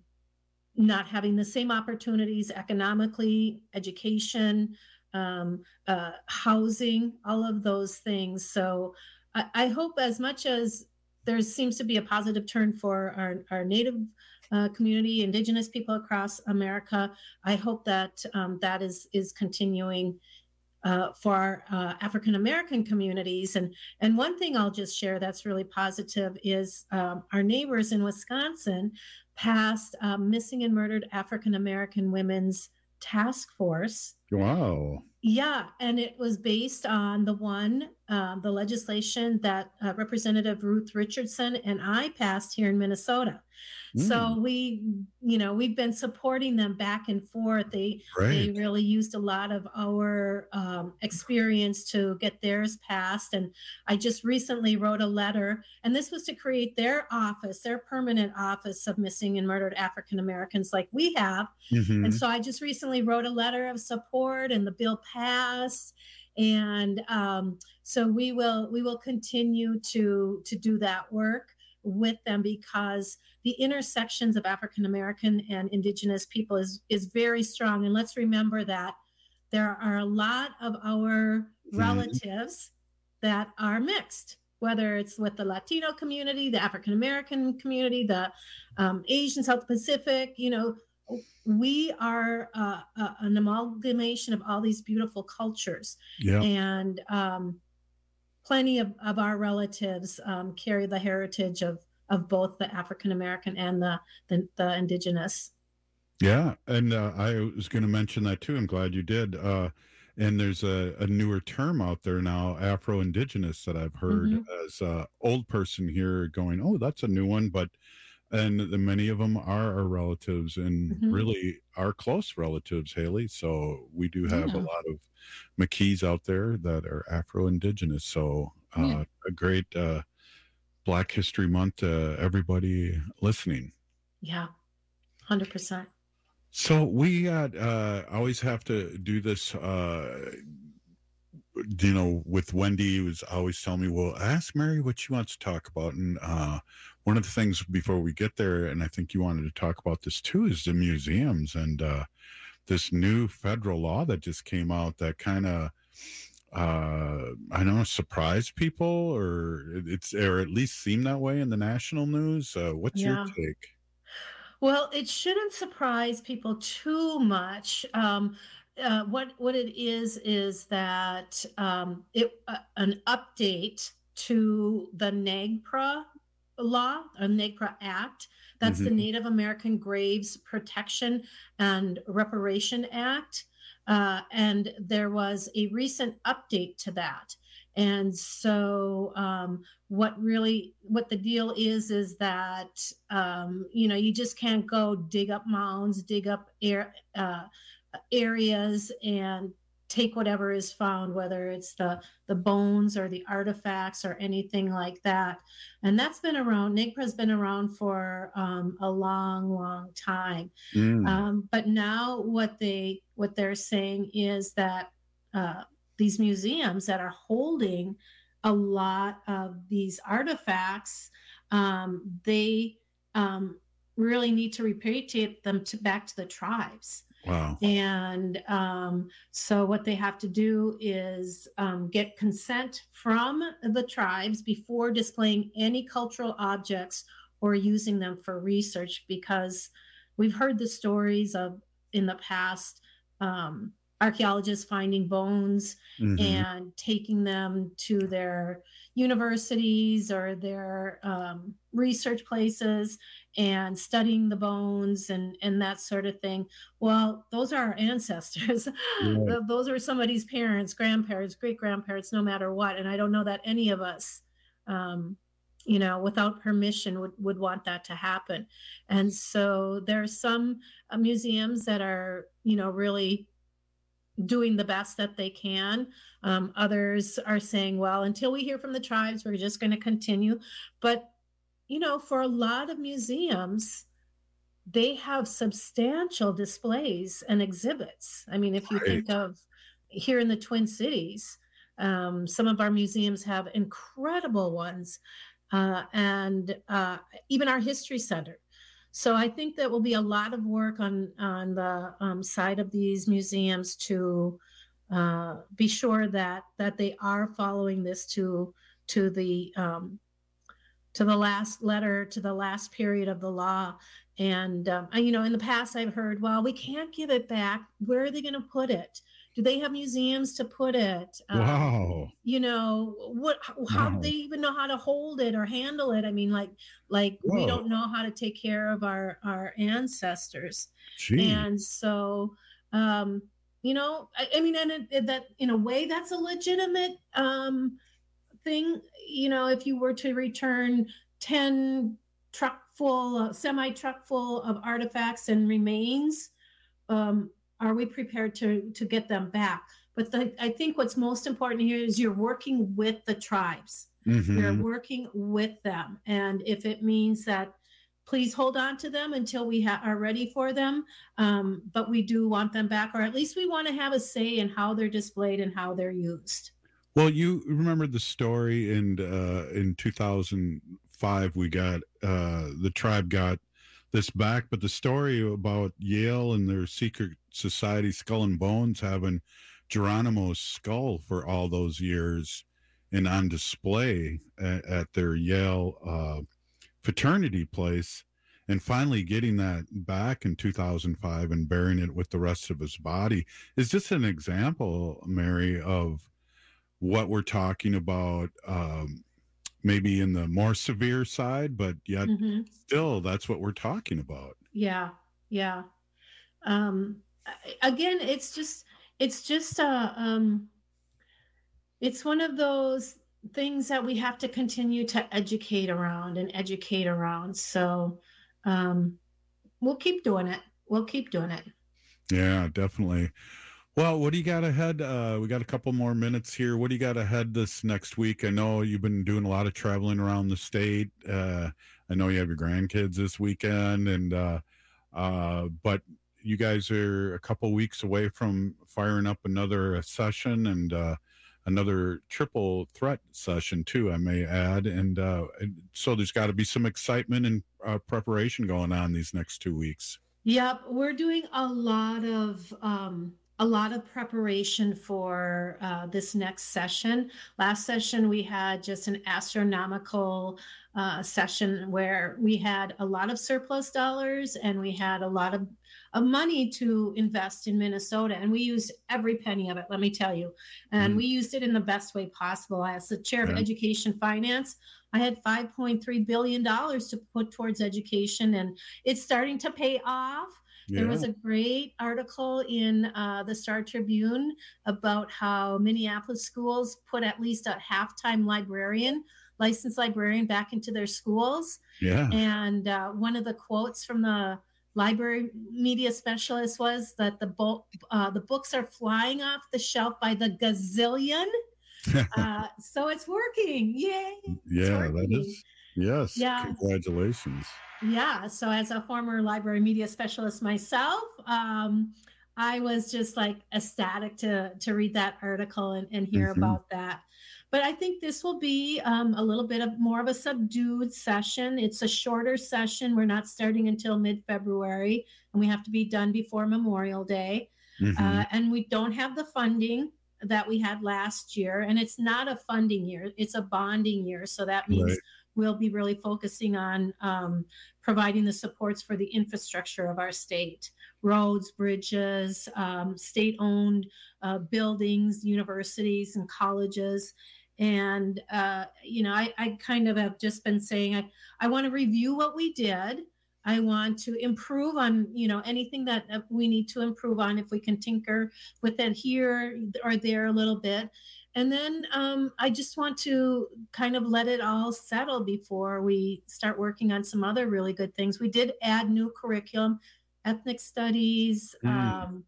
not having the same opportunities economically, education, um, uh, housing, all of those things. So I, I hope, as much as there seems to be a positive turn for our, our Native uh, community, Indigenous people across America, I hope that um, that is, is continuing uh, for our uh, African American communities. And, and one thing I'll just share that's really positive is um, our neighbors in Wisconsin passed uh, Missing and Murdered African American Women's Task Force. Wow. Yeah, and it was based on the one, uh, the legislation that uh, Representative Ruth Richardson and I passed here in Minnesota. Mm. So we, you know, we've been supporting them back and forth. They right. they really used a lot of our um, experience to get theirs passed. And I just recently wrote a letter, and this was to create their office, their permanent office of missing and murdered African Americans like we have. Mm-hmm. And so I just recently wrote a letter of support, and the bill passed. And um, so we will we will continue to to do that work with them, because the intersections of African American and Indigenous people is is very strong. And let's remember that there are a lot of our relatives mm-hmm. that are mixed, whether it's with the Latino community, the African American community, the um, Asian, South Pacific. You know, we are uh, uh, an amalgamation of all these beautiful cultures. Yeah. And um, plenty of, of our relatives um, carry the heritage of of both the African American and the, the the Indigenous. Yeah, and uh, I was going to mention that too. I'm glad you did. Uh, and there's a, a newer term out there now, Afro-Indigenous, that I've heard mm-hmm. as an old person here going, oh, that's a new one. But and the, many of them are our relatives, and mm-hmm. really our close relatives, Haley. So we do have yeah. a lot of McKees out there that are Afro-Indigenous. So uh, yeah. a great uh, Black History Month to everybody listening. Yeah, one hundred percent. So we uh, uh, always have to do this uh, you know, with Wendy, was always telling me, well, ask Mary what she wants to talk about. And uh, one of the things before we get there, and I think you wanted to talk about this too, is the museums and uh, this new federal law that just came out that kind of, uh, I don't know, surprised people, or it's, or at least seemed that way in the national news. Uh, what's Yeah. your take? Well, it shouldn't surprise people too much. Um, uh, what what it is is that um, it uh, an update to the NAGPRA law, or NAGPRA Act. That's the Mhm. Native American Graves Protection and Reparation Act. Uh, and there was a recent update to that. And so um, what really, what the deal is, is that, um, you know, you just can't go dig up mounds, dig up air, uh, areas and take whatever is found, whether it's the, the bones or the artifacts or anything like that. And that's been around, NAGPRA's been around for um, a long, long time. Mm. Um, but now what they, what they're saying is that uh, these museums that are holding a lot of these artifacts, um, they um, really need to repatriate them to back to the tribes. Wow. And um, so what they have to do is um, get consent from the tribes before displaying any cultural objects or using them for research, because we've heard the stories of in the past, um, archaeologists finding bones Mhm. and taking them to their universities or their um, research places and studying the bones and, and that sort of thing. Well, those are our ancestors. Right. Th- Those are somebody's parents, grandparents, great grandparents, no matter what. And I don't know that any of us, um, you know, without permission would, would want that to happen. And so there are some uh, museums that are, you know, really doing the best that they can. Um, others are saying, well, until we hear from the tribes, we're just going to continue. But, you know, for a lot of museums, they have substantial displays and exhibits. I mean, if you think of here in the Twin Cities, um, some of our museums have incredible ones, uh, and uh, even our history center. So I think that will be a lot of work on on the um, side of these museums to uh, be sure that that they are following this to to the um, to the last letter, to the last period of the law. And um, and, you know, in the past I've heard, well, we can't give it back. Where are they going to put it? Do they have museums to put it? Um, Wow. you know, what, how do Wow. they even know how to hold it or handle it? I mean, like, like we Whoa. don't know how to take care of our, our ancestors. Gee. And so, um, you know, I, I mean, and it, it- that in a way that's a legitimate um, thing. You know, if you were to return ten truck full, uh, semi truck full of artifacts and remains, um, are we prepared to to get them back? But the, I think what's most important here is you're working with the tribes. Mhm. You're working with them, and if it means that, please hold on to them until we ha- are ready for them. Um, but we do want them back, or at least we want to have a say in how they're displayed and how they're used. Well, you remember the story in uh, in two thousand five. We got uh, the tribe got this back, but the story about Yale and their secret society, Skull and Bones, having Geronimo's skull for all those years and on display at, at their Yale uh, fraternity place, and finally getting that back in two thousand five and burying it with the rest of his body is just an example, Mary, of what we're talking about, um, maybe in the more severe side, but yet Mhm. still that's what we're talking about. Yeah, yeah. Um, I- again, it's just, it's just, uh, um, it's one of those things that we have to continue to educate around and educate around. So, um, we'll keep doing it. We'll keep doing it. Yeah, definitely. Well, what do you got ahead? Uh, we got a couple more minutes here. What do you got ahead this next week? I know you've been doing a lot of traveling around the state. Uh, I know you have your grandkids this weekend, and uh, uh, but you guys are a couple weeks away from firing up another uh, session, and uh, another triple threat session too, I may add. And uh, so there's got to be some excitement and uh, preparation going on these next two weeks. Yep, we're doing a lot of um, a lot of preparation for uh, this next session. Last session we had just an astronomical uh, session where we had a lot of surplus dollars and we had a lot of, of money to invest in Minnesota, and we used every penny of it, let me tell you. And mm. we used it in the best way possible. As the chair of yeah. Education Finance, I had five point three billion dollars to put towards education, and it's starting to pay off. Yeah. There was a great article in uh, the Star Tribune about how Minneapolis schools put at least a half-time librarian, licensed librarian, back into their schools. Yeah. And uh, one of the quotes from the library media specialist was that the, bo- uh, the books are flying off the shelf by the gazillion. uh, so it's working. Yay. Yeah, working. that is. Yes. Yeah. Congratulations. Yeah. So as a former library media specialist myself, um, I was just like ecstatic to, to read that article and, and hear mm-hmm. about that. But I think this will be um, a little bit of more of a subdued session. It's a shorter session. We're not starting until mid-February, and we have to be done before Memorial Day. Mm-hmm. Uh, and we don't have the funding that we had last year. And it's not a funding year, it's a bonding year. So that means right. we'll be really focusing on um, providing the supports for the infrastructure of our state, roads, bridges, um, state-owned uh, buildings, universities and colleges. And, uh, you know, I, I kind of have just been saying, I, I want to review what we did. I want to improve on, you know, anything that we need to improve on, if we can tinker with it here or there a little bit. And then um, I just want to kind of let it all settle before we start working on some other really good things. We did add new curriculum, ethnic studies, mm. um,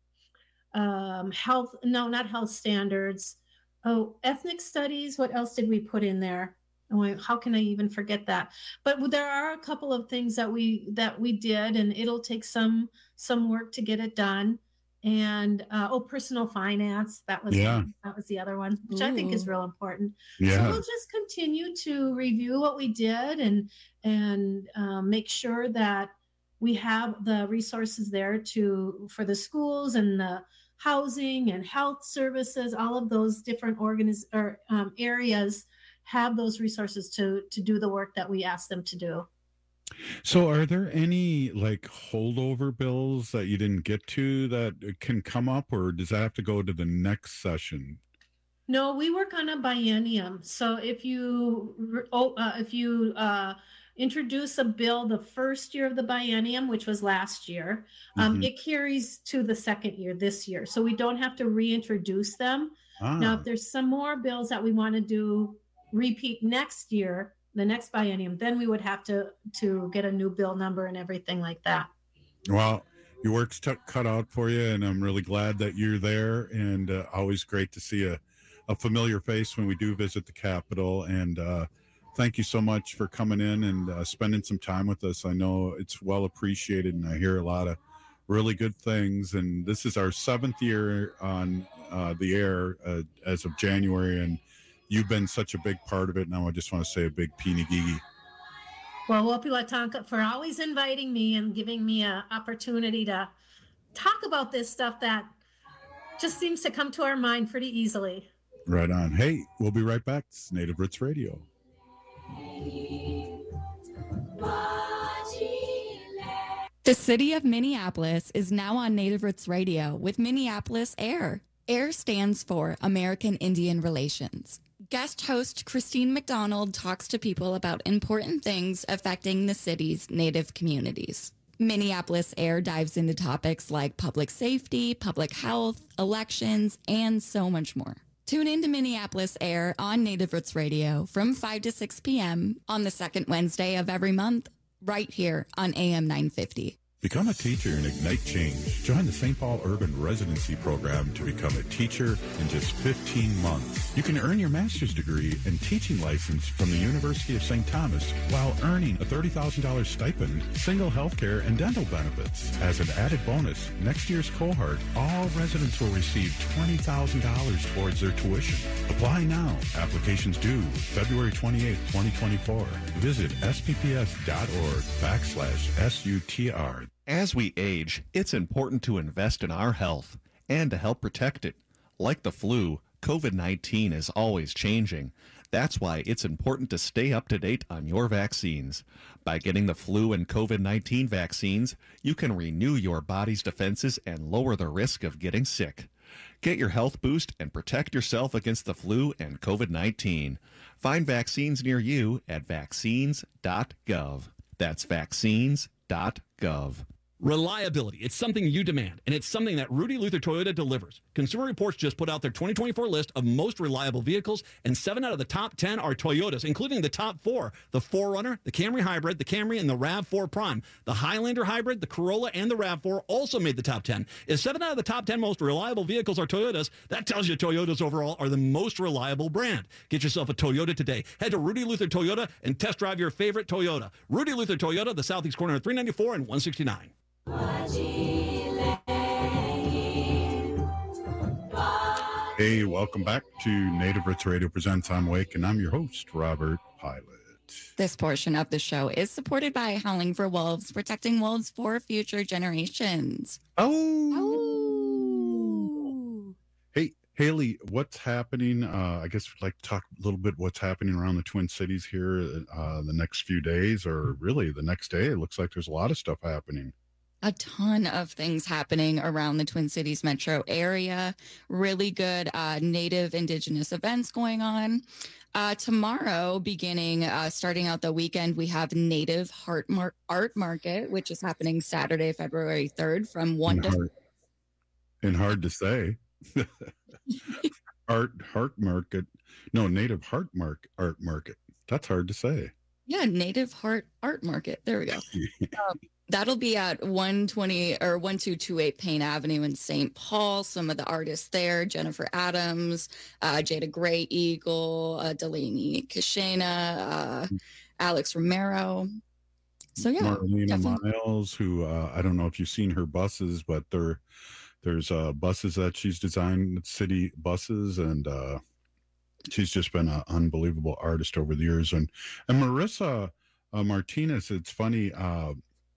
um, health, no, not health standards. Oh, ethnic studies. What else did we put in there? Oh, how can I even forget that? But there are a couple of things that we that we did, and it'll take some some work to get it done. And uh, oh, personal finance, that was yeah. one. That was the other one, which Ooh. I think is real important. Yeah. So we'll just continue to review what we did and and um, make sure that we have the resources there to for the schools and the housing and health services, all of those different organiz- or um, areas have those resources to to do the work that we ask them to do. So are there any like holdover bills that you didn't get to that can come up, or does that have to go to the next session? No, we work on a biennium. So if you oh, uh, if you uh, introduce a bill the first year of the biennium, which was last year, um, mm-hmm. it carries to the second year this year. So we don't have to reintroduce them. Ah. Now, if there's some more bills that we want to do repeat next year, the next biennium, then we would have to to get a new bill number and everything like that. Well, your work's t- cut out for you, and I'm really glad that you're there, and uh, always great to see a, a familiar face when we do visit the Capitol. And uh, thank you so much for coming in and uh, spending some time with us. I know it's well appreciated, and I hear a lot of really good things. And this is our seventh year on uh, the air uh, as of January, and you've been such a big part of it, and I just want to say a big Pinigigi. Well, Wopiwatonka, for always inviting me and giving me an opportunity to talk about this stuff that just seems to come to our mind pretty easily. Right on. Hey, we'll be right back. It's Native Roots Radio. The city of Minneapolis is now on Native Roots Radio with Minneapolis AIR. AIR stands for American Indian Relations. Guest host Christine McDonald talks to people about important things affecting the city's Native communities. Minneapolis AIR dives into topics like public safety, public health, elections, and so much more. Tune in to Minneapolis AIR on Native Roots Radio from five to six p.m. on the second Wednesday of every month, right here on A M nine fifty. Become a teacher and ignite change. Join the Saint Paul Urban Residency Program to become a teacher in just fifteen months. You can earn your master's degree and teaching license from the University of Saint Thomas while earning a thirty thousand dollars stipend, single health care, and dental benefits. As an added bonus, next year's cohort, all residents will receive twenty thousand dollars towards their tuition. Apply now. Applications due February twenty-eighth, twenty twenty-four. Visit spps.org backslash SUTR. As we age, it's important to invest in our health and to help protect it. Like the flu, COVID nineteen is always changing. That's why it's important to stay up to date on your vaccines. By getting the flu and COVID nineteen vaccines, you can renew your body's defenses and lower the risk of getting sick. Get your health boost and protect yourself against the flu and COVID nineteen. Find vaccines near you at vaccines dot gov. That's vaccines dot gov. Reliability. It's something you demand, and it's something that Rudy Luther Toyota delivers. Consumer Reports just put out their twenty twenty-four list of most reliable vehicles, and seven out of the top ten are Toyotas, including the top four, the four runner, the Camry Hybrid, the Camry, and the RAV four Prime. The Highlander Hybrid, the Corolla, and the RAV four also made the top ten. If seven out of the top ten most reliable vehicles are Toyotas, that tells you Toyotas overall are the most reliable brand. Get yourself a Toyota today. Head to Rudy Luther Toyota and test drive your favorite Toyota. Rudy Luther Toyota, the southeast corner of three ninety-four and one sixty-nine. Hey, welcome back to Native Roots Radio Presents. I'm Wake, and I'm your host, Robert Pilot. This portion of the show is supported by Howling for Wolves, protecting wolves for future generations. Oh. oh. Hey, Haley, what's happening? Uh, I guess we'd like to talk a little bit what's happening around the Twin Cities here uh, the next few days, or really the next day. It looks like there's a lot of stuff happening. A ton of things happening around the Twin Cities metro area. Really good uh, Native Indigenous events going on. Uh, tomorrow, beginning, uh, starting out the weekend, we have Native Heart Mar- Art Market, which is happening Saturday, February third from one and to... Hard, and hard to say. Art Heart Market. No, Native Heart Mark Art Market. That's hard to say. Yeah, Native Heart Art Market. There we go. um, That'll be at one twenty or one two two eight Payne Avenue in Saint Paul. Some of the artists there, Jennifer Adams, uh, Jada Gray Eagle, uh, Delaney Kashana, uh, Alex Romero. So, yeah. Marlena definitely. Miles, who uh, I don't know if you've seen her buses, but there, there's uh, buses that she's designed, city buses, and uh, she's just been an unbelievable artist over the years. And, and Marissa uh, Martinez, it's funny, uh,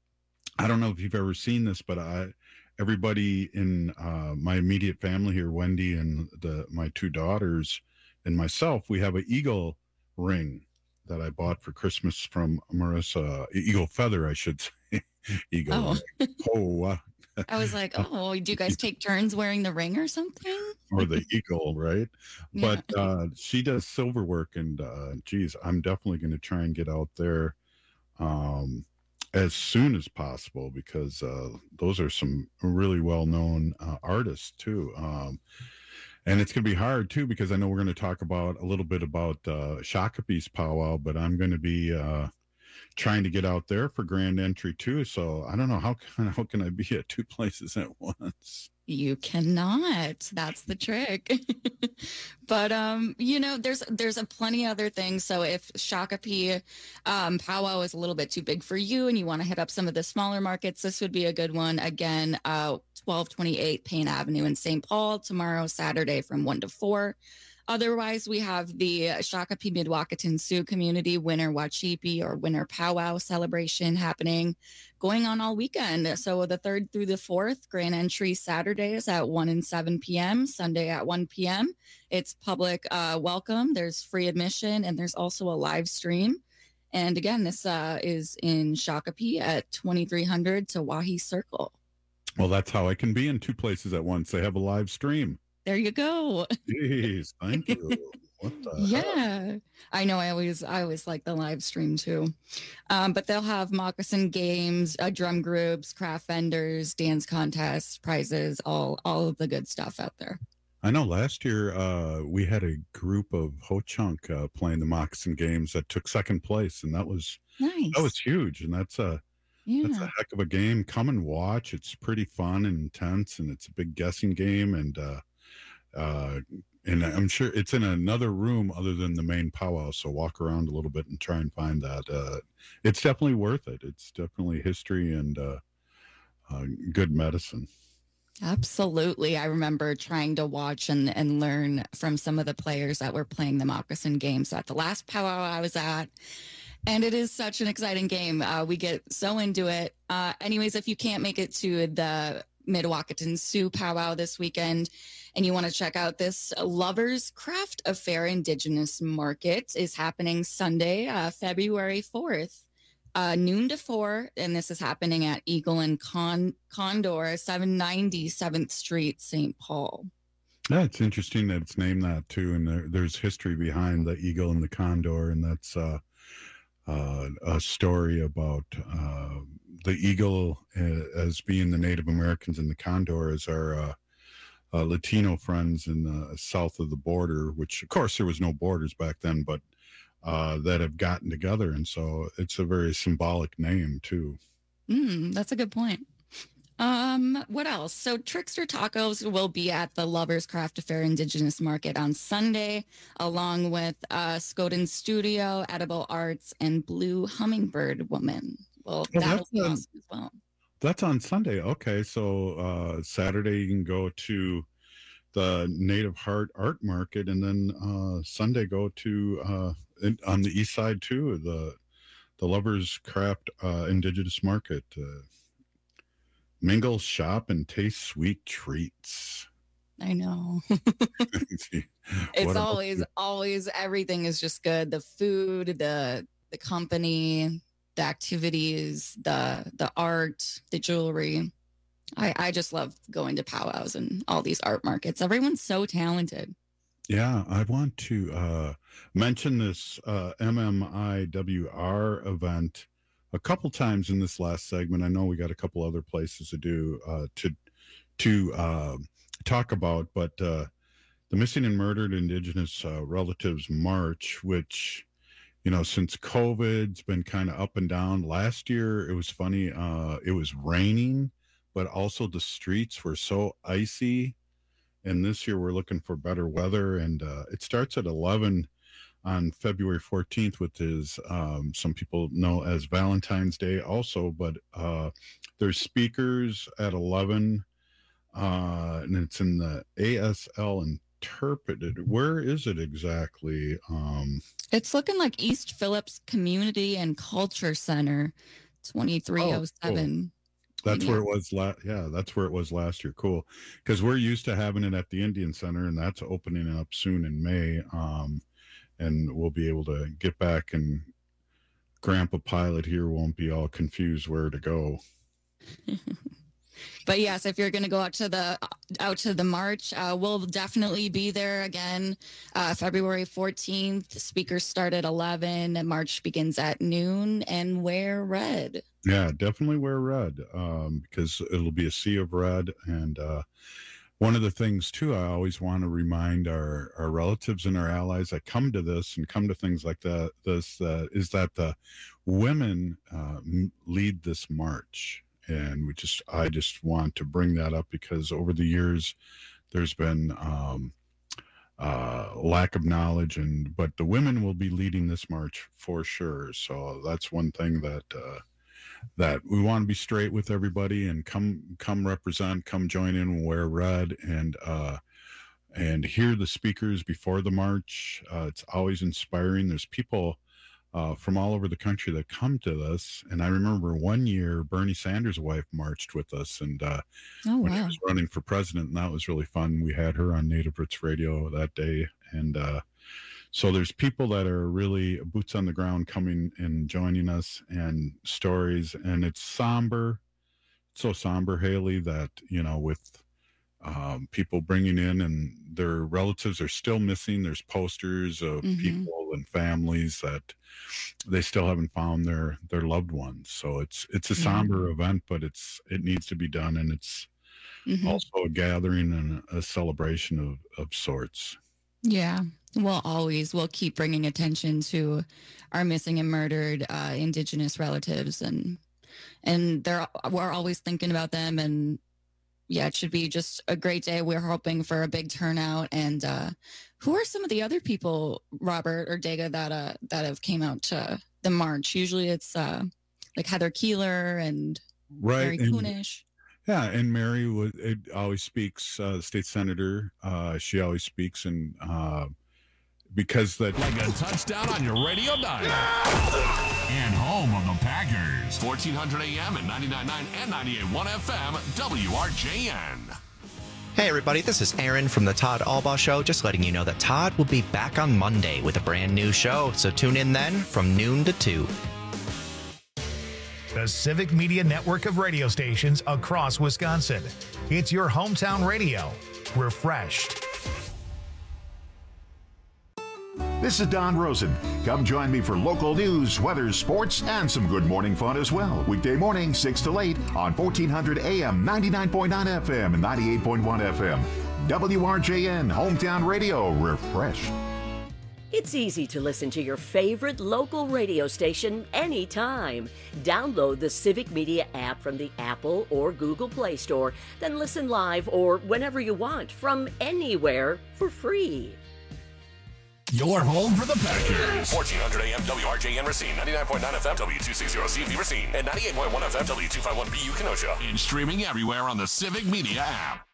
I don't know if you've ever seen this, but I, everybody in uh, my immediate family here, Wendy and the my two daughters and myself, we have an eagle ring that I bought for Christmas from Marissa. Eagle feather, I should say. Eagle. Oh, oh uh, I was like, oh, do you guys take turns wearing the ring or something? Or the eagle, right? Yeah. But uh, she does silver work, and uh, geez, I'm definitely going to try and get out there. Um, as soon as possible, because uh, those are some really well-known uh, artists too. Um, and it's going to be hard too, because I know we're going to talk about a little bit about uh, Shakopee's powwow, but I'm going to be uh, trying to get out there for grand entry too. So I don't know, how can, how can I be at two places at once? You cannot. That's the trick. But um, you know, there's there's a plenty other things. So if Shakopee um, powwow is a little bit too big for you, and you want to hit up some of the smaller markets, this would be a good one. Again, uh, twelve twenty-eight Payne Avenue in Saint Paul tomorrow, Saturday from one to four. Otherwise, we have the Shakopee Midwakaton Sioux Community Winter Wachipi or Winter Powwow celebration happening, going on all weekend. So the third through the fourth, grand entry Saturdays at one and seven p.m., Sunday at one p.m. It's public uh, welcome. There's free admission, and there's also a live stream. And again, this uh, is in Shakopee at twenty-three hundred Tawahi Circle. Well, that's how I can be in two places at once. They have a live stream. There you go. Jeez, thank you. What the Yeah, heck? I know. I always, I always like the live stream too. Um, but they'll have moccasin games, uh, drum groups, craft vendors, dance contests, prizes, all, all of the good stuff out there. I know last year uh, we had a group of Ho-Chunk uh, playing the moccasin games that took second place, and that was Nice. that was huge. And that's uh, Yeah. That's a heck of a game. Come and watch. It's pretty fun and intense, and it's a big guessing game. And uh, uh, and I'm sure it's in another room other than the main powwow. So walk around a little bit and try and find that. Uh, it's definitely worth it. It's definitely history and uh, uh, good medicine. Absolutely. I remember trying to watch and, and learn from some of the players that were playing the moccasin games at the last powwow I was at. And it is such an exciting game. Uh, we get so into it. Uh, anyways, if you can't make it to the Mid-Wacaton Sioux powwow this weekend and you want to check out this Lovers Craft Affair Indigenous Market is happening Sunday, uh, February fourth. Uh, noon to four, and this is happening at Eagle and Con- Condor, seven ninety seventh Street, Saint Paul. Yeah, it's interesting that it's named that too, and there, there's history behind the Eagle and the Condor, and that's uh, uh, a story about uh, the Eagle uh, as being the Native Americans, and the Condor as our uh, uh, Latino friends in the south of the border. Which, of course, there was no borders back then, but Uh, that have gotten together, and so it's a very symbolic name too. Mm, that's a good point. Um, what else? So Trickster Tacos will be at the Lovers Craft Affair Indigenous Market on Sunday, along with uh, Skoden Studio, Edible Arts, and Blue Hummingbird Woman. Well, Oh, that'll that's be on- awesome as well. That's on Sunday. Okay, so uh, Saturday you can go to the Native Heart Art Market, and then uh, Sunday go to uh, in, on the east side too, the the Lovers Craft uh, Indigenous Market. Uh, mingle, shop, and taste sweet treats. I know. See, It's what else? always, always, everything is just good. The food, the the company, the activities, the the art, the jewelry. I, I just love going to powwows and all these art markets. Everyone's so talented. Yeah, I want to uh, mention this uh, M M I W R event a couple times in this last segment. I know we got a couple other places to do uh, to to uh, talk about, but uh, the Missing and Murdered Indigenous uh, Relatives March, which, you know, since COVID's been kind of up and down. Last year, it was funny. Uh, it was raining, but also the streets were so icy. And this year we're looking for better weather. And uh, it starts at eleven on February fourteenth, which is um, some people know as Valentine's Day also. But uh, there's speakers at eleven, uh, and it's in the A S L Interpreted. Where is it exactly? Um, It's looking like East Phillips Community and Culture Center, twenty-three oh seven. That's Yeah. where it was last. Yeah, that's where it was last year. Cool, because we're used to having it at the Indian Center, and that's opening up soon in May. Um, and we'll be able to get back, and Grandpa Pilot here won't be all confused where to go. But yes, if you're going to go out to the out to the march, uh, we'll definitely be there again. Uh, February fourteenth, speakers start at eleven, and march begins at noon, and wear red. Yeah, definitely wear red, um, because it'll be a sea of red. And uh, one of the things too, I always want to remind our, our relatives and our allies that come to this and come to things like that, this uh, is that the women uh, m- lead this march. And we just, I just want to bring that up because over the years, there's been um, uh, lack of knowledge, and but the women will be leading this march for sure. So that's one thing that uh, that we want to be straight with everybody and come come represent, come join in, wear red, and uh, and hear the speakers before the march. Uh, it's always inspiring. There's people Uh, from all over the country that come to this. And I remember one year Bernie Sanders' wife marched with us, and uh, Oh, when he wow. was running for president, and that was really fun. We had her on Native Roots Radio that day. And uh, so there's people that are really boots on the ground coming and joining us, and stories. And it's somber, so somber, Haley, that, you know, with um, people bringing in and their relatives are still missing. There's posters of Mhm. people and families that they still haven't found their their loved ones. So it's it's a Yeah. somber event, but it's it needs to be done, and it's Mhm. also a gathering and a celebration of of sorts. Yeah. We'll always, we'll keep bringing attention to our missing and murdered uh, Indigenous relatives and and they're we're always thinking about them. And yeah, it should be just a great day. We're hoping for a big turnout. And uh, who are some of the other people, Robert or Dega, that uh, that have came out to the march? Usually it's uh, like Heather Keeler and right, Mary and, Kunesh. Yeah, and Mary would it always speaks. Uh, the state senator, uh, she always speaks, and uh, because that like a touchdown on your radio dial. And home of the Packers, fourteen hundred A M and ninety-nine point nine and ninety-eight point one F M, W R J N. Hey everybody, this is Aaron from the Todd Albaugh Show, just letting you know that Todd will be back on Monday with a brand new show, so tune in then from noon to two. The Civic Media Network of radio stations across Wisconsin. It's your hometown radio. Refreshed. This is Don Rosen. Come join me for local news, weather, sports, and some good morning fun as well. Weekday morning, six to eight on fourteen hundred A M, ninety-nine point nine F M, and ninety-eight point one F M. W R J N, Hometown Radio, refreshed. It's easy to listen to your favorite local radio station anytime. Download the Civic Media app from the Apple or Google Play Store, then listen live or whenever you want from anywhere for free. Your home for the Packers. fourteen hundred A M W R J N Racine, ninety-nine point nine F M W two sixty C V Racine, and ninety-eight point one F M W two fifty-one B U Kenosha. And streaming everywhere on the Civic Media app.